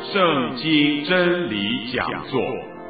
圣经真理讲座。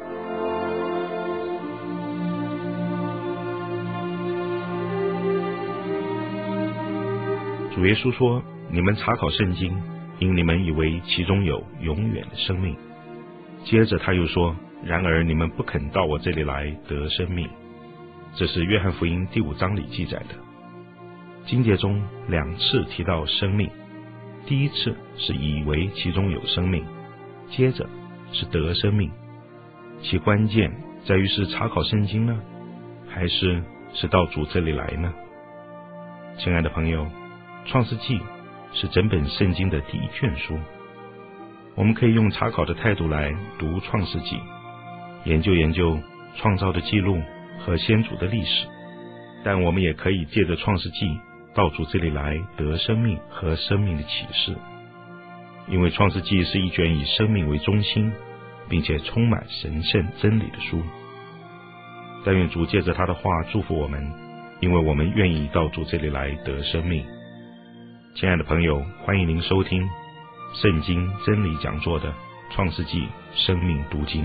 主耶稣说：你们查考圣经，因你们以为其中有永远的生命。接着他又说：然而你们不肯到我这里来得生命。这是约翰福音第5章里记载的。经节中2次提到生命，第一次是以为其中有生命，接着是得生命。其关键在于是查考圣经呢，还是到主这里来呢？亲爱的朋友，创世纪是整本圣经的第一卷书，我们可以用查考的态度来读创世纪，研究创造的记录和先祖的历史，但我们也可以借着创世纪到主这里来得生命和生命的启示。因为创世纪是一卷以生命为中心，并且充满神圣真理的书。但愿主借着他的话祝福我们，因为我们愿意到主这里来得生命。亲爱的朋友，欢迎您收听圣经真理讲座的创世纪生命读经。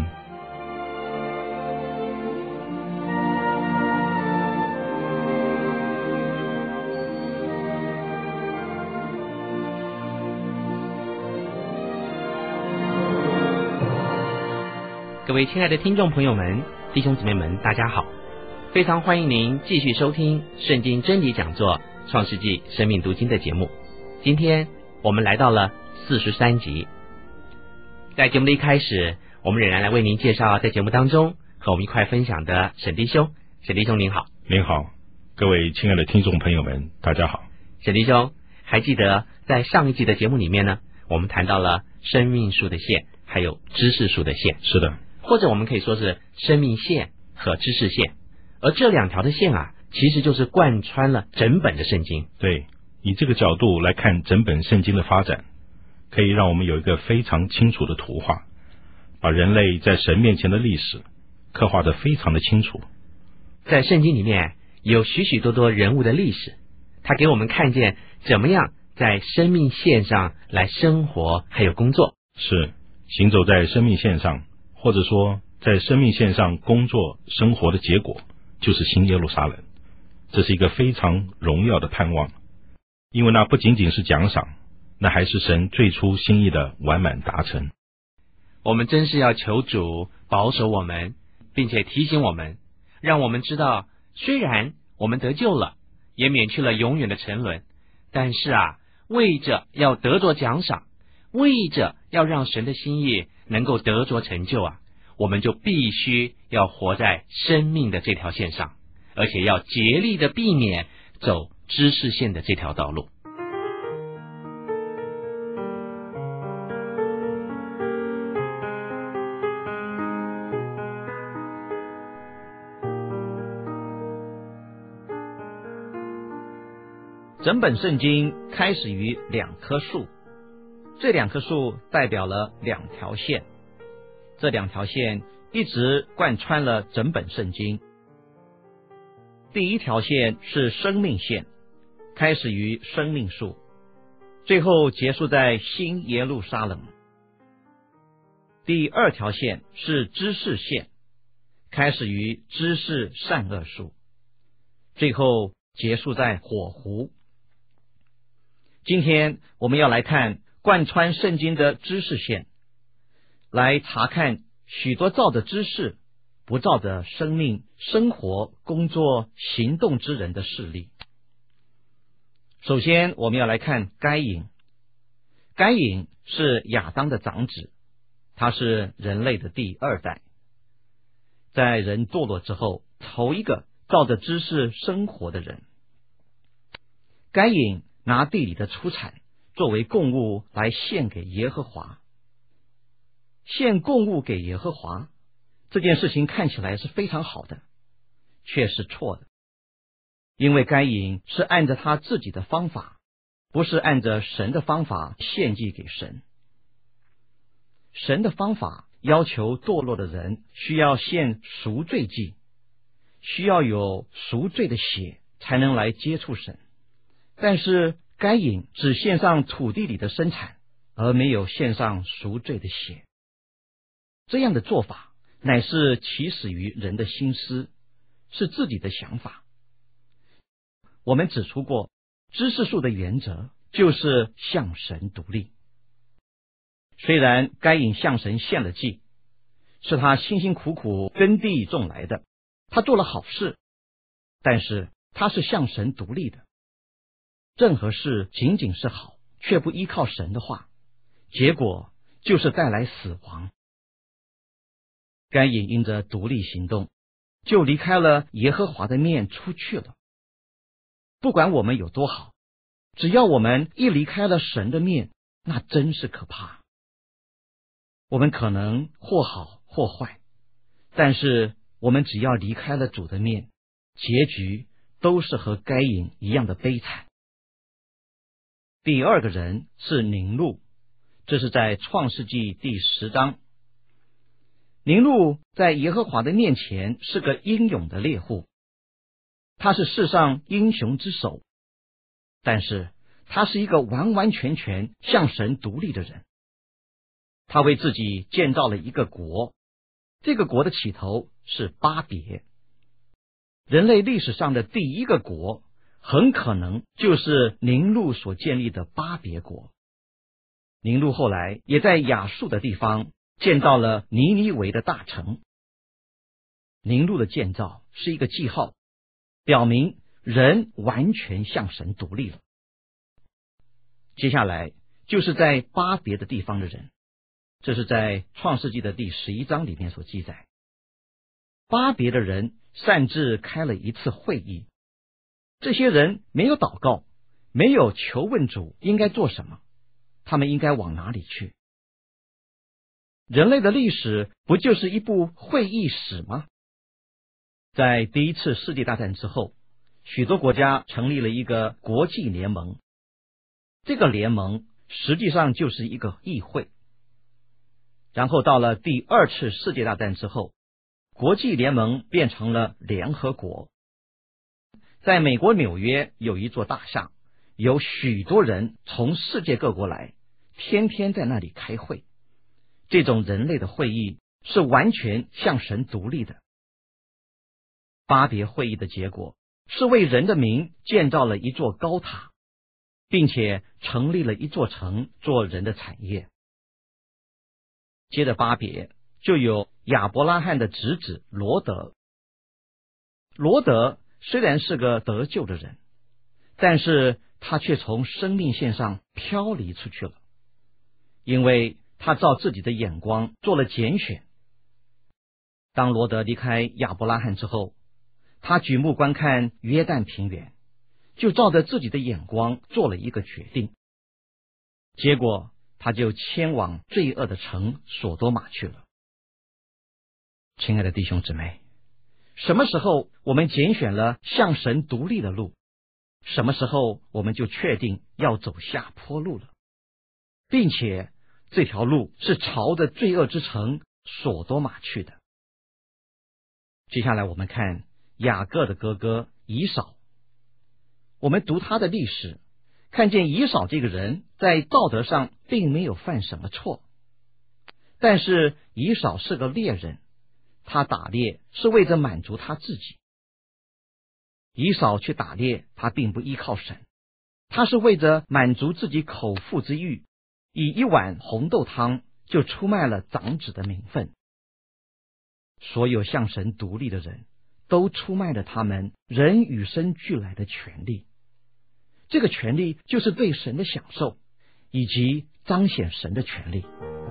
各位亲爱的听众朋友们、弟兄姊妹们，大家好！非常欢迎您继续收听圣经真理讲座创世纪生命读经的节目。今天我们来到了43集。在节目的一开始，我们仍然来为您介绍在节目当中和我们一块分享的沈弟兄。沈弟兄您好。 您好，各位亲爱的听众朋友们，大家好。 沈弟兄，还记得在上一集的节目里面呢，我们谈到了生命树的线还有知识树的线。 是的， 或者我们可以说是生命线和知识线，而这2条的线其实就是贯穿了整本的圣经。 对，以这个角度来看整本圣经的发展，可以让我们有一个非常清楚的图画，把人类在神面前的历史刻画得非常的清楚。 在圣经里面有许许多多人物的历史，它给我们看见怎么样在生命线上来生活还有工作。 是，行走在生命线上，或者说在生命线上工作生活的结果，就是新耶路撒冷。这是一个非常荣耀的盼望，因为那不仅仅是奖赏，那还是神最初心意的完满达成。 我们真是要求主保守我们，并且提醒我们，让我们知道，虽然我们得救了，也免去了永远的沉沦，但是为着要得着奖赏，为着要让神的心意能够得着成就我们就必须要活在生命的这条线上，而且要竭力的避免走知识线的这条道路。 整本圣经开始于2棵树，这2棵树代表了2条线，这2条线一直贯穿了整本圣经。第一条线是生命线，开始于生命树，最后结束在新耶路撒冷。第2条线是知识线，开始于知识善恶树，最后结束在火湖。今天我们要来看贯穿圣经的知识线，来查看许多照着知识不照着生命、生活、工作、行动之人的事例。首先我们要来看该隐。该隐是亚当的长子，他是人类的第2代。在人堕落之后，头一个照着知识生活的人。该隐拿地里的出产作为供物来献给耶和华。献供物给耶和华这件事情看起来是非常好的，却是错的。因为该隐是按着他自己的方法，不是按着神的方法献祭给神。神的方法要求堕落的人需要献赎罪祭，需要有赎罪的血才能来接触神。但是该隐只献上土地里的生产， 而没有献上赎罪的血。这样的做法乃是起始于人的心思，是自己的想法。我们指出过，知识树的原则就是向神独立。虽然该隐向神献了祭，是他辛辛苦苦耕地种来的，他做了好事，但是他是向神独立的。任何事仅仅是好，却不依靠神的话，结果就是带来死亡。该隐因着独立行动，就离开了耶和华的面出去了。不管我们有多好，只要我们一离开了神的面，那真是可怕。我们可能或好或坏，但是我们只要离开了主的面，结局都是和该隐一样的悲惨。第二个人是宁录，这是在创世纪第10章。宁录在耶和华的面前是个英勇的猎户，他是世上英雄之首，但是他是一个完完全全向神独立的人。他为自己建造了一个国，这个国的起头是巴别。人类历史上的第一个国，很可能就是宁录所建立的巴别国。宁录后来也在亚述的地方建造了尼尼微的大城。宁录的建造是一个记号，表明人完全向神独立了。接下来就是在巴别的地方的人，这是在创世纪的第11章里面所记载。巴别的人擅自开了一次会议，这些人没有祷告，没有求问主应该做什么，他们应该往哪里去。人类的历史不就是一部会议史吗？在第一次世界大战之后，许多国家成立了一个国际联盟，这个联盟实际上就是一个议会。然后到了第二次世界大战之后，国际联盟变成了联合国。在美国纽约有一座大厦，有许多人从世界各国来，天天在那里开会。这种人类的会议是完全向神独立的。巴别会议的结果是为人的名建造了一座高塔，并且成立了一座城做人的产业。接着巴别就有亚伯拉罕的侄子罗德。罗德虽然是个得救的人，但是他却从生命线上飘离出去了，因为他照自己的眼光做了拣选。当罗德离开亚伯拉罕之后，他举目观看约旦平原，就照着自己的眼光做了一个决定。结果他就迁往罪恶的城所多玛去了。亲爱的弟兄姊妹，什么时候我们拣选了向神独立的路，什么时候我们就确定要走下坡路了，并且这条路是朝着罪恶之城所多玛去的。接下来我们看雅各的哥哥以扫。我们读他的历史，看见以扫这个人在道德上并没有犯什么错，但是以扫是个猎人，他打猎是为着满足他自己。以扫去打猎，他并不依靠神，他是为着满足自己口腹之欲，以一碗红豆汤就出卖了长子的名分。所有向神独立的人都出卖了他们人与生俱来的权利，这个权利就是对神的享受，以及彰显神的权利。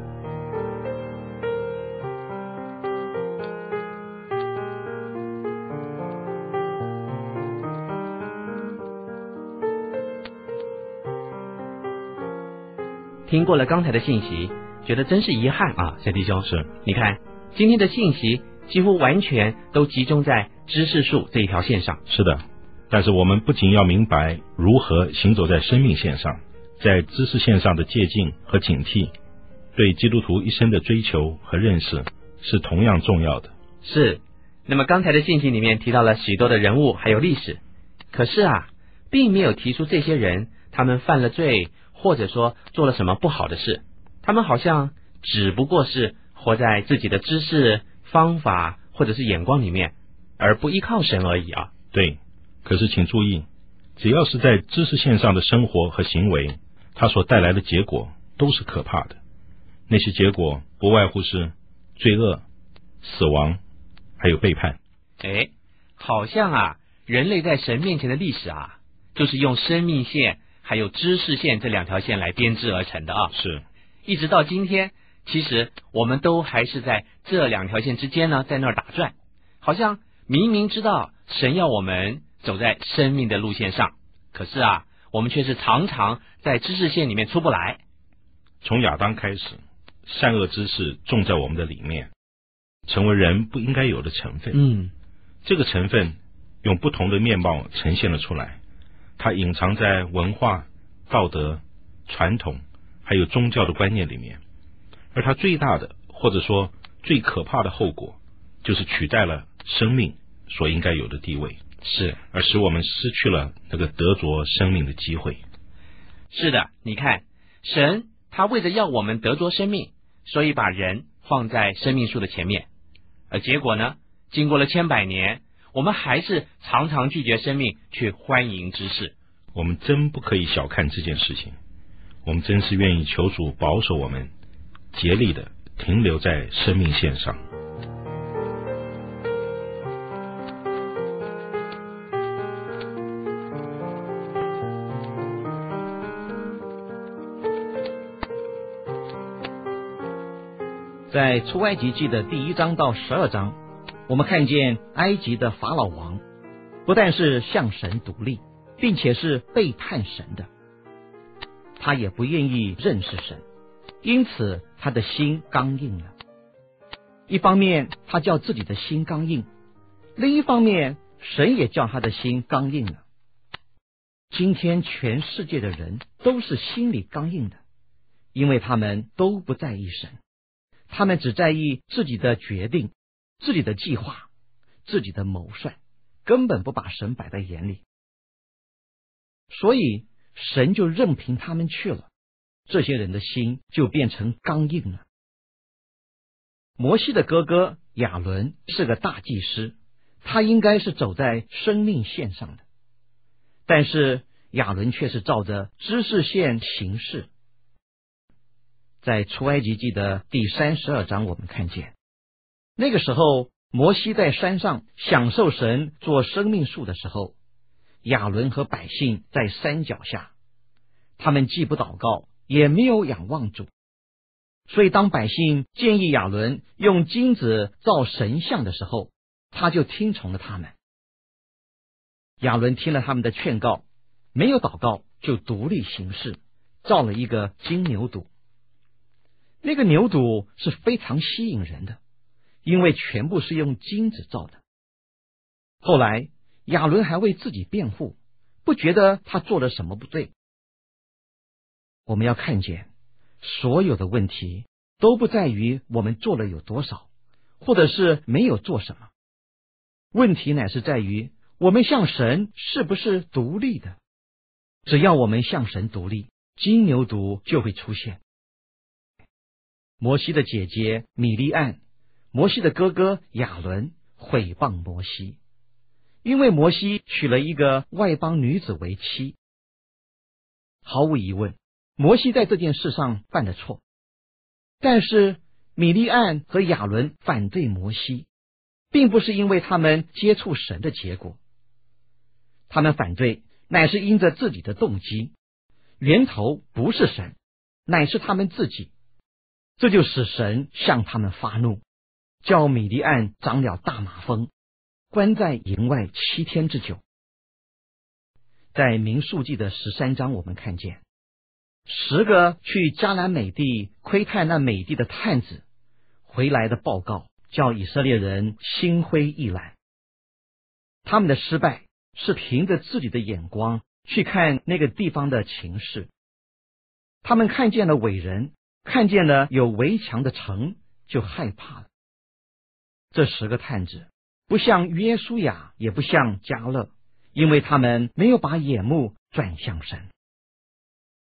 听过了刚才的信息，觉得真是遗憾啊，小弟兄。 是， 你看今天的信息几乎完全都集中在知识树这一条线上。 是的，但是我们不仅要明白如何行走在生命线上，在知识线上的借鉴和警惕，对基督徒一生的追求和认识是同样重要的。 是，那么刚才的信息里面提到了许多的人物还有历史，可是并没有提出这些人他们犯了罪或者说做了什么不好的事，他们好像只不过是活在自己的知识、方法或者是眼光里面，而不依靠神而已啊。 对，可是请注意，只要是在知识线上的生活和行为，它所带来的结果都是可怕的。那些结果不外乎是罪恶、死亡，还有背叛。 好像人类在神面前的历史就是用生命线还有知识线这两条线来编织而成的是， 一直到今天，其实我们都还是在这两条线之间呢，在那儿打转，好像明明知道神要我们走在生命的路线上，可是我们却是常常在知识线里面出不来。 从亚当开始，善恶知识种在我们的里面，成为人不应该有的成分。这个成分用不同的面貌呈现了出来，它隐藏在文化、道德、传统还有宗教的观念里面，而它最大的或者说最可怕的后果，就是取代了生命所应该有的地位， 是， 而使我们失去了那个得着生命的机会。 是的，你看，神他为了要我们得着生命，所以把人放在生命树的前面，而结果呢，经过了千百年，我们还是常常拒绝生命，去欢迎知识。 我们真不可以小看这件事情，我们真是愿意求主保守我们，竭力的停留在生命线上。 在出埃及记的第1章到12章，我们看见埃及的法老王不但是向神独立，并且是背叛神的，他也不愿意认识神，因此他的心刚硬了。一方面他叫自己的心刚硬，另一方面神也叫他的心刚硬了。今天全世界的人都是心里刚硬的，因为他们都不在意神，他们只在意自己的决定、自己的计划、自己的谋算，根本不把神摆在眼里。所以神就任凭他们去了，这些人的心就变成刚硬了。摩西的哥哥亚伦是个大祭司，他应该是走在生命线上的，但是亚伦却是照着知识线行事。在出埃及记的第32章，我们看见那个时候摩西在山上享受神做生命树的时候，亚伦和百姓在山脚下，他们既不祷告，也没有仰望主，所以当百姓建议亚伦用金子造神像的时候，他就听从了他们。亚伦听了他们的劝告，没有祷告，就独立行事，造了一个金牛犊。那个牛犊是非常吸引人的，因为全部是用金子造的。后来亚伦还为自己辩护，不觉得他做了什么不对。我们要看见，所有的问题都不在于我们做了有多少，或者是没有做什么，问题乃是在于我们向神是不是独立的。只要我们向神独立，金牛犊就会出现。摩西的姐姐米利暗，摩西的哥哥亚伦毁谤摩西，因为摩西娶了一个外邦女子为妻。毫无疑问，摩西在这件事上犯了错，但是米利暗和亚伦反对摩西，并不是因为他们接触神的结果，他们反对乃是因着自己的动机，源头不是神，乃是他们自己。这就使神向他们发怒，叫米利暗长了大麻风，关在营外7天之久。在民数记的13章，我们看见10个去迦南美地窥探那美地的探子回来的报告，叫以色列人心灰意懒。他们的失败是凭着自己的眼光去看那个地方的情势，他们看见了伟人，看见了有围墙的城，就害怕了。这10个探子不像约书亚，也不像迦勒，因为他们没有把眼目转向神。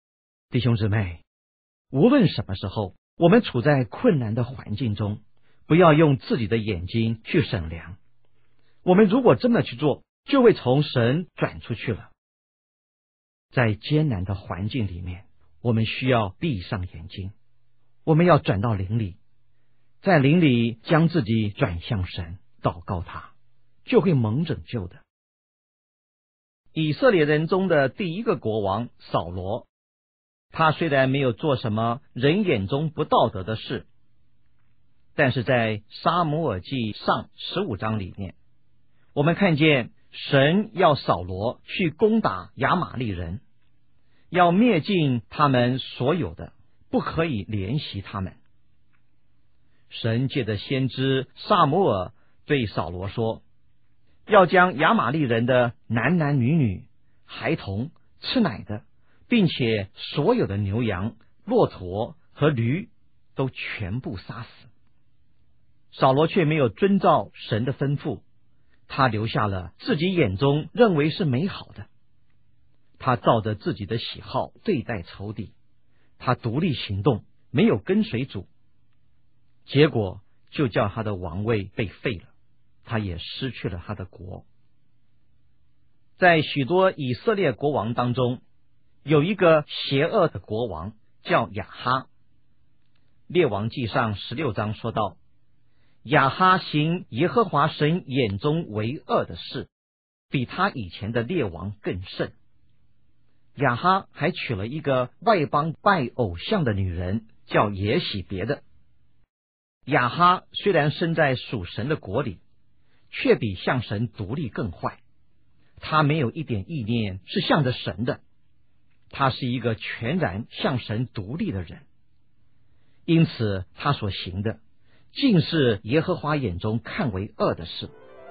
弟兄姊妹，无论什么时候，我们处在困难的环境中，不要用自己的眼睛去审量。我们如果真的去做，就会从神转出去了。在艰难的环境里面，我们需要闭上眼睛，我们要转到灵里，在灵里将自己转向神，祷告他，就会蒙拯救的。以色列人中的第一个国王扫罗，他虽然没有做什么人眼中不道德的事，但是在撒母耳记上15章里面，我们看见神要扫罗去攻打亚玛力人，要灭尽他们所有的，不可以怜惜他们。神借着先知撒母耳对扫罗说，要将亚玛力人的男男女女、孩童、吃奶的，并且所有的牛羊、骆驼和驴都全部杀死。扫罗却没有遵照神的吩咐，他留下了自己眼中认为是美好的，他照着自己的喜好对待仇敌，他独立行动，没有跟随主，结果就叫他的王位被废了，他也失去了他的国。在许多以色列国王当中，有一个邪恶的国王叫亚哈。列王纪上16章说到，亚哈行耶和华神眼中为恶的事，比他以前的列王更甚。亚哈还娶了一个外邦拜偶像的女人，叫耶洗别的。亚哈虽然生在属神的国里，却比向神独立更坏。他没有一点意念是向着神的，他是一个全然向神独立的人，因此他所行的尽是耶和华眼中看为恶的事。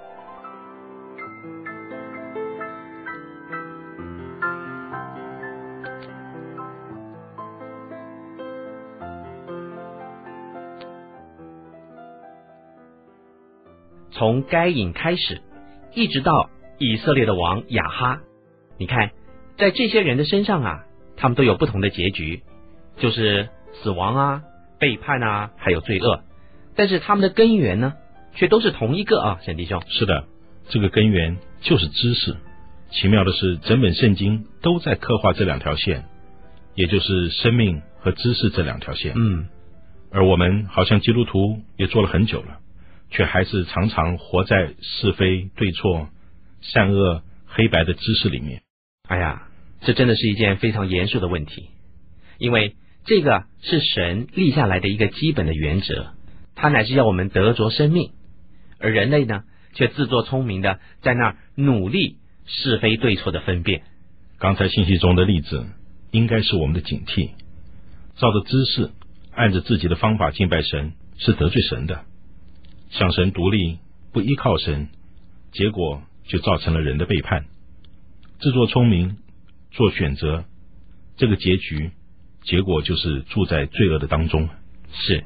从该隐开始，一直到以色列的王亚哈，你看在这些人的身上啊，他们都有不同的结局，就是死亡啊、背叛啊，还有罪恶，但是他们的根源呢却都是同一个啊，沈弟兄。 是的，这个根源就是知识。奇妙的是，整本圣经都在刻画这两条线，也就是生命和知识这两条线。而我们好像基督徒也做了很久了，却还是常常活在是非对错、善恶黑白的知识里面。 哎呀，这真的是一件非常严肃的问题，因为这个是神立下来的一个基本的原则，他乃是要我们得着生命，而人类呢，却自作聪明的在那儿努力是非对错的分辨。 刚才信息中的例子应该是我们的警惕，照着知识按着自己的方法敬拜神是得罪神的，向神独立不依靠神，结果就造成了人的背叛。自作聪明做选择，这个结果就是住在罪恶的当中。 是。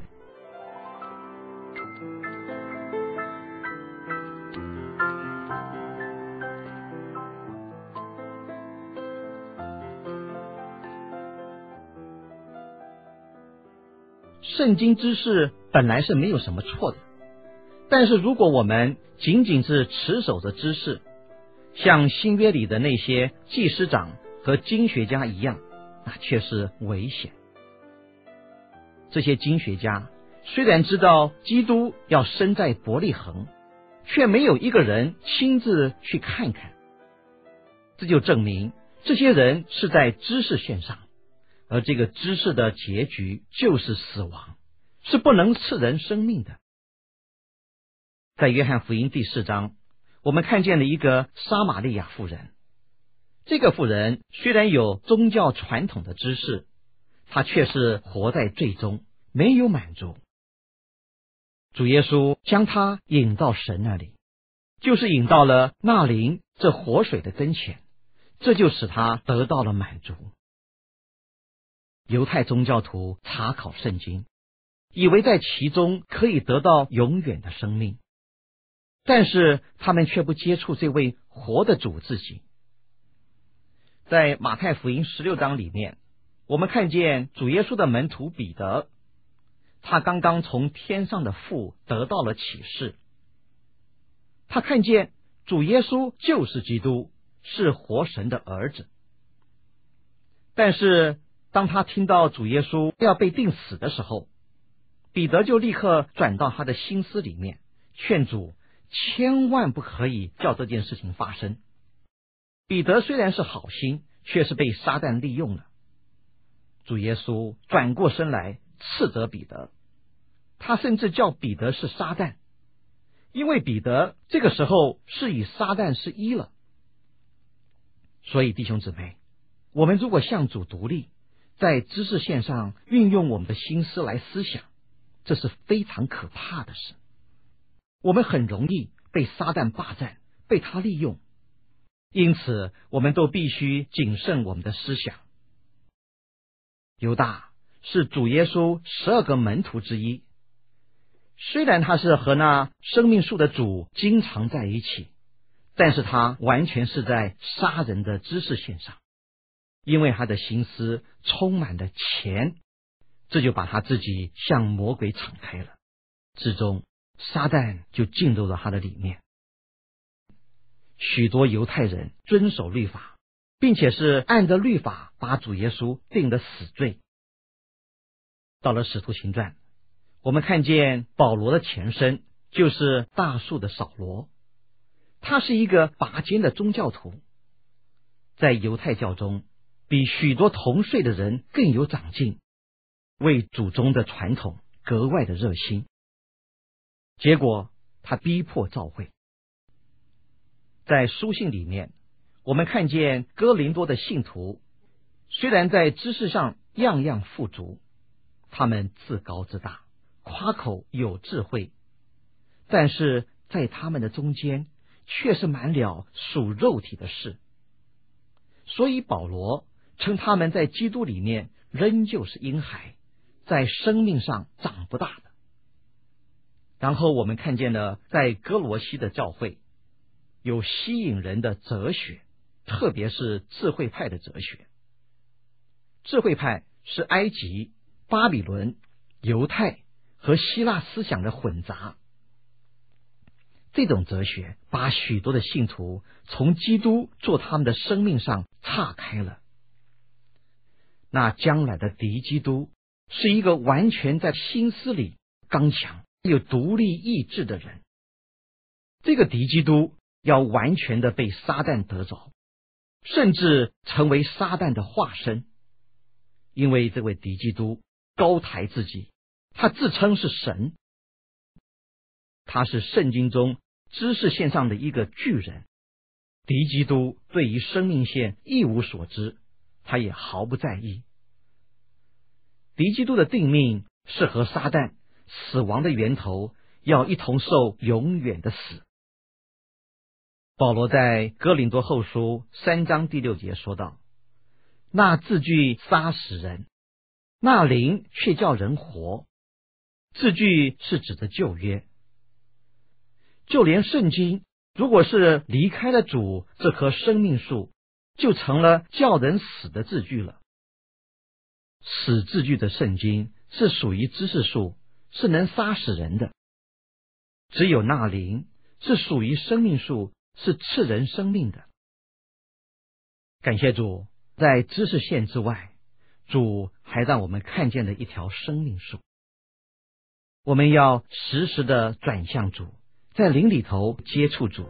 圣经知识本来是没有什么错的，但是如果我们仅仅是持守着知识，像新约里的那些祭司长和经学家一样，那却是危险。这些经学家虽然知道基督要生在伯利恒，却没有一个人亲自去看看，这就证明这些人是在知识线上，而这个知识的结局就是死亡，是不能赐人生命的。在约翰福音第4章，我们看见了一个撒玛利亚妇人。这个妇人虽然有宗教传统的知识，她却是活在罪中，没有满足。主耶稣将她引到神那里，就是引到了那灵这活水的跟前，这就使她得到了满足。犹太宗教徒查考圣经，以为在其中可以得到永远的生命，但是他们却不接触这位活的主自己。在马太福音16章里面， 我们看见主耶稣的门徒彼得，他刚刚从天上的父得到了启示，他看见主耶稣就是基督，是活神的儿子。但是当他听到主耶稣要被钉死的时候，彼得就立刻转到他的心思里面，劝主千万不可以叫这件事情发生。彼得虽然是好心，却是被撒旦利用了。主耶稣转过身来斥责彼得，他甚至叫彼得是撒旦，因为彼得这个时候是与撒旦是一了。所以弟兄姊妹，我们如果向主独立，在知识线上运用我们的心思来思想，这是非常可怕的事。我们很容易被撒旦霸占，被他利用，因此我们都必须谨慎我们的思想。犹大是主耶稣12个门徒之一，虽然他是和那生命树的主经常在一起，但是他完全是在杀人的知识线上，因为他的心思充满了钱，这就把他自己向魔鬼敞开了，之中撒旦就进入了他的里面。许多犹太人遵守律法，并且是按着律法把主耶稣定了死罪。到了使徒行传，我们看见保罗的前身就是大数的扫罗，他是一个拔尖的宗教徒，在犹太教中比许多同岁的人更有长进，为祖宗的传统格外的热心。结果他逼迫教会。在书信里面，我们看见哥林多的信徒虽然在知识上样样富足，他们自高自大，夸口有智慧，但是在他们的中间却是满了属肉体的事。所以保罗称他们在基督里面仍旧是婴孩，在生命上长不大的。然后我们看见了在哥罗西的教会有吸引人的哲学，特别是智慧派的哲学。智慧派是埃及、巴比伦、犹太和希腊思想的混杂。这种哲学把许多的信徒从基督做他们的生命上岔开了。那将来的敌基督是一个完全在心思里刚强、有独立意志的人。这个敌基督要完全的被撒旦得着，甚至成为撒旦的化身。因为这位敌基督高抬自己，他自称是神，他是圣经中知识线上的一个巨人。敌基督对于生命线一无所知，他也毫不在意。敌基督的定命是和撒旦死亡的源头要一同受永远的死。保罗在哥林多后书3章第6节说道：那字句杀死人，那灵却叫人活。字句是指的旧约，就连圣经如果是离开了主这棵生命树，就成了叫人死的字句了。死字句的圣经是属于知识树，是能杀死人的。只有那灵是属于生命树，是赐人生命的。感谢主，在知识线之外，主还让我们看见了一条生命树。我们要时时的转向主，在灵里头接触主。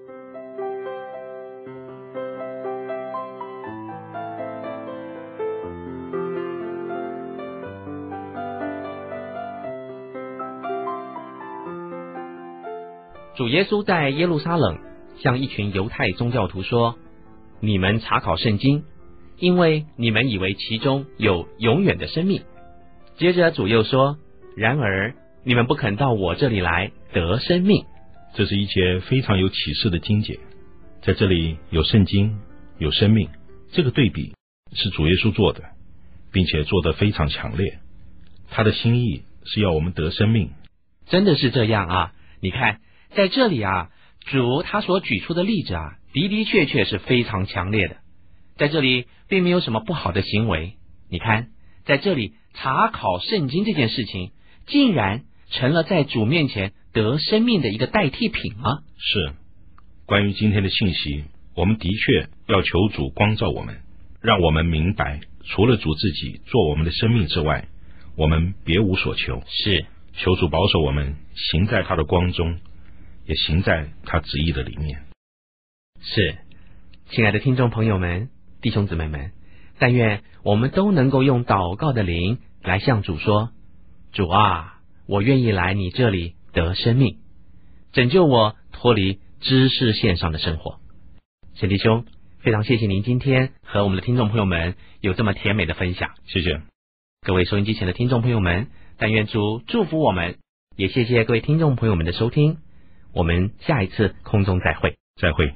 主耶稣在耶路撒冷向一群犹太宗教徒说：你们查考圣经，因为你们以为其中有永远的生命。接着主又说：然而你们不肯到我这里来得生命。 这是一节非常有启示的经节，在这里有圣经，有生命，这个对比是主耶稣做的，并且做得非常强烈。他的心意是要我们得生命。 真的是这样啊！你看在这里啊，主他所举出的例子啊，的确是非常强烈的。在这里并没有什么不好的行为， 你看，在这里查考圣经这件事情，竟然成了在主面前得生命的一个代替品吗？ 是。关于今天的信息，我们的确要求主光照我们，让我们明白，除了主自己做我们的生命之外，我们别无所求。 是， 求主保守我们行在他的光中，也行在他旨意的里面。 是，亲爱的听众朋友们、弟兄姊妹们，但愿我们都能够用祷告的灵来向主说：主啊，我愿意来你这里得生命，拯救我脱离知识线上的生活。贤弟兄，非常谢谢您今天和我们的听众朋友们有这么甜美的分享。 谢谢各位收音机前的听众朋友们，但愿主祝福我们，也谢谢各位听众朋友们的收听。我们下一次空中再会。 再会。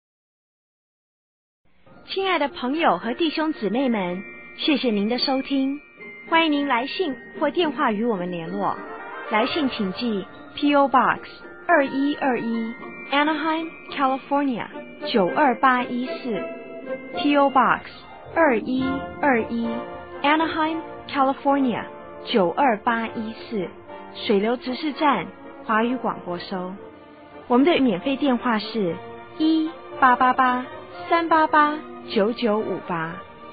亲爱的朋友和弟兄姊妹们，谢谢您的收听，欢迎您来信或电话与我们联络。来信请寄 P.O. Box 2121 Anaheim, California 92814 P.O. Box 2121 Anaheim, California 92814水流执事站华语广播收。我们的免费电话是1-888-388-9958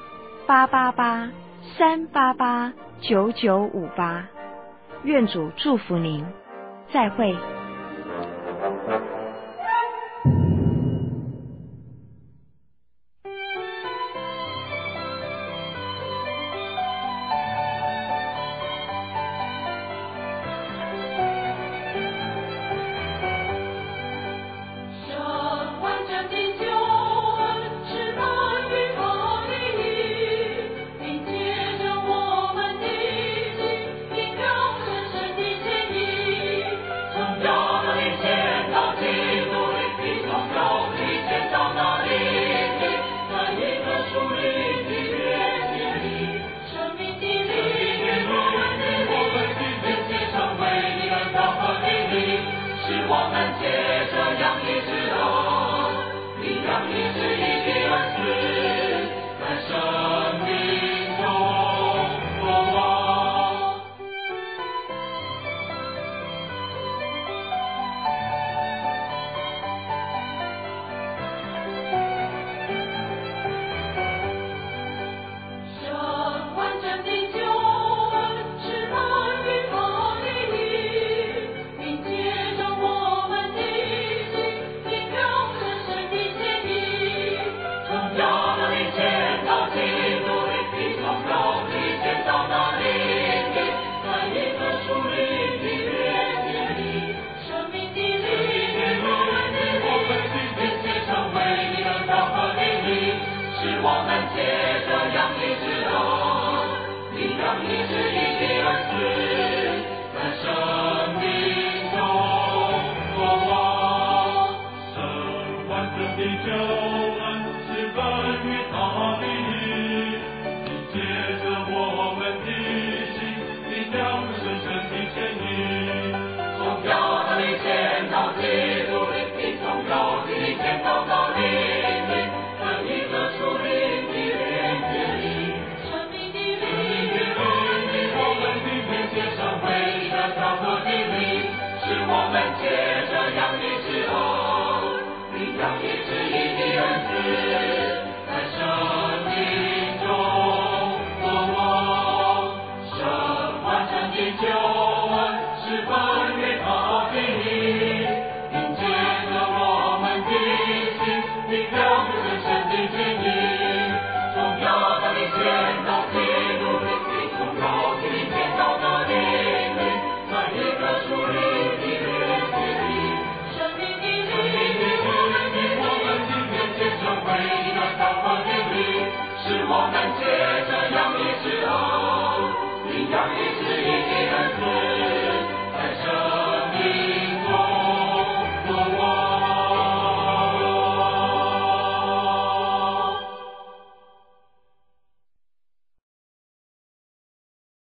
888-388-9958。愿主祝福您，再会。 是我们借着阳历之后，领养一